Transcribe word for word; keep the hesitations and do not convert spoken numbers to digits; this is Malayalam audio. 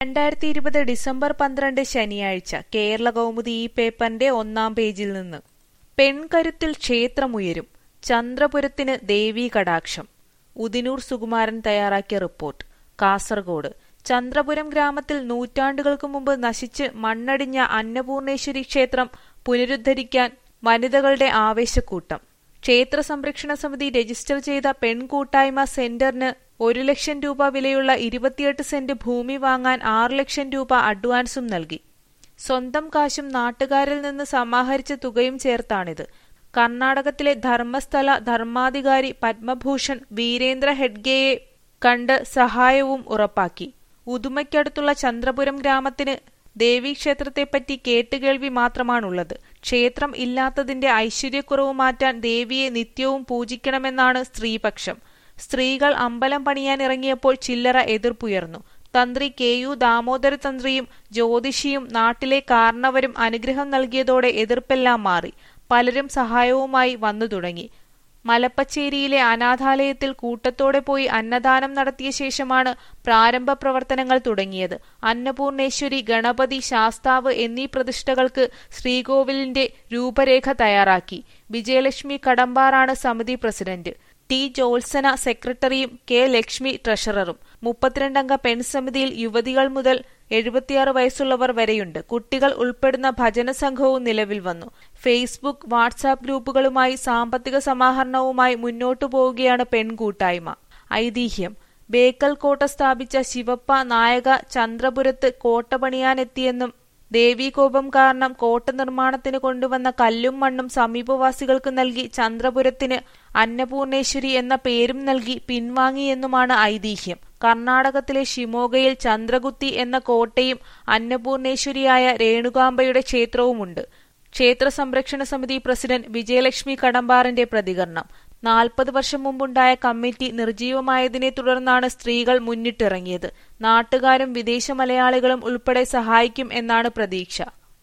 രണ്ടായിരത്തി ഇരുപത് ഡിസംബർ പന്ത്രണ്ട് ശനിയാഴ്ച കേരള കൗമുദി ഈ പേപ്പറിന്റെ ഒന്നാം പേജിൽ നിന്ന് പെൺകരുത്തിൽ ക്ഷേത്രമുയരും, ചന്ദ്രപുരത്തിന് ദേവീ കടാക്ഷം. ഉദിനൂർ സുകുമാരൻ തയ്യാറാക്കിയ റിപ്പോർട്ട്. കാസർഗോഡ് ചന്ദ്രപുരം ഗ്രാമത്തിൽ നൂറ്റാണ്ടുകൾക്ക് മുമ്പ് നശിച്ച് മണ്ണടിഞ്ഞ അന്നപൂർണേശ്വരി ക്ഷേത്രം പുനരുദ്ധരിക്കാൻ വനിതകളുടെ ആവേശക്കൂട്ടം. ക്ഷേത്ര സംരക്ഷണ സമിതി രജിസ്റ്റർ ചെയ്ത പെൺകൂട്ടായ്മ സെന്ററിന് ഒരു ലക്ഷം രൂപ വിലയുള്ള ഇരുപത്തിയെട്ട് സെന്റ് ഭൂമി വാങ്ങാൻ ആറ് ലക്ഷം രൂപ അഡ്വാൻസും നൽകി. സ്വന്തം കാശും നാട്ടുകാരിൽ നിന്ന് സമാഹരിച്ച തുകയും ചേർത്താണിത്. കർണാടകത്തിലെ ധർമ്മസ്ഥല ധർമാധികാരി പത്മഭൂഷൺ വീരേന്ദ്ര ഹെഡ്ഗെയെ കണ്ട് സഹായവും ഉറപ്പാക്കി. ഉദുമയ്ക്കടുത്തുള്ള ചന്ദ്രപുരം ഗ്രാമത്തിന് ദേവീക്ഷേത്രത്തെപ്പറ്റി കേട്ടുകേൾവി മാത്രമാണുള്ളത്. ക്ഷേത്രം ഇല്ലാത്തതിന്റെ ഐശ്വര്യക്കുറവ് മാറ്റാൻ ദേവിയെ നിത്യവും പൂജിക്കണമെന്നാണ് സ്ത്രീപക്ഷം. സ്ത്രീകൾ അമ്പലം പണിയാനിറങ്ങിയപ്പോൾ ചില്ലറ എതിർപ്പുയർന്നു. തന്ത്രി കെ യു ദാമോദര തന്ത്രിയും ജ്യോതിഷിയും നാട്ടിലെ കാരണവരും അനുഗ്രഹം നൽകിയതോടെ എതിർപ്പെല്ലാം മാറി. പലരും സഹായവുമായി വന്നു തുടങ്ങി. മലപ്പച്ചേരിയിലെ അനാഥാലയത്തിൽ കൂട്ടത്തോടെ പോയി അന്നദാനം നടത്തിയ ശേഷമാണ് പ്രാരംഭ പ്രവർത്തനങ്ങൾ തുടങ്ങിയത്. അന്നപൂർണേശ്വരി, ഗണപതി, ശാസ്താവ് എന്നീ പ്രതിഷ്ഠകൾക്ക് ശ്രീകോവിലിന്റെ രൂപരേഖ തയ്യാറാക്കി. വിജയലക്ഷ്മി കടമ്പാറാണ് സമിതി പ്രസിഡന്റ്. ടി ജോത്സന സെക്രട്ടറിയും കെ ലക്ഷ്മി ട്രഷററും. മുപ്പത്തിരണ്ടംഗ പെൺസമിതിയിൽ യുവതികൾ മുതൽ എഴുപത്തിയാറ് വയസ്സുള്ളവർ വരെയുണ്ട്. കുട്ടികൾ ഉൾപ്പെടുന്ന ഭജന സംഘവും നിലവിൽ വന്നു. ഫേസ്ബുക്ക്, വാട്സാപ്പ് ഗ്രൂപ്പുകളുമായി സാമ്പത്തിക സമാഹരണവുമായി മുന്നോട്ടു പോവുകയാണ് പെൺകൂട്ടായ്മ. ഐതിഹ്യം: ബേക്കൽ കോട്ട സ്ഥാപിച്ച ശിവപ്പ നായക ചന്ദ്രപുരത്ത് കോട്ട പണിയാനെത്തിയെന്നും ദേവീകോപം കാരണം കോട്ട നിർമ്മാണത്തിന് കൊണ്ടുവന്ന കല്ലും മണ്ണും സമീപവാസികൾക്ക് നൽകി ചന്ദ്രപുരത്തിന് അന്നപൂർണേശ്വരി എന്ന പേരും നൽകി പിൻവാങ്ങിയെന്നുമാണ് ഐതിഹ്യം. കർണാടകത്തിലെ ഷിമോഗയിൽ ചന്ദ്രഗുത്തി എന്ന കോട്ടയും അന്നപൂർണേശ്വരിയായ രേണുകാംബയുടെ ക്ഷേത്രവുമുണ്ട്. ക്ഷേത്ര സംരക്ഷണ സമിതി പ്രസിഡന്റ് വിജയലക്ഷ്മി കടമ്പാറിന്റെ പ്രതികരണം: നാൽപ്പത് വർഷം മുമ്പുണ്ടായ കമ്മിറ്റി നിർജീവമായതിനെ തുടർന്നാണ് സ്ത്രീകൾ മുന്നിട്ടിറങ്ങിയത്. നാട്ടുകാരും വിദേശ മലയാളികളും ഉൾപ്പെടെ സഹായിക്കും എന്നാണ് പ്രതീക്ഷ.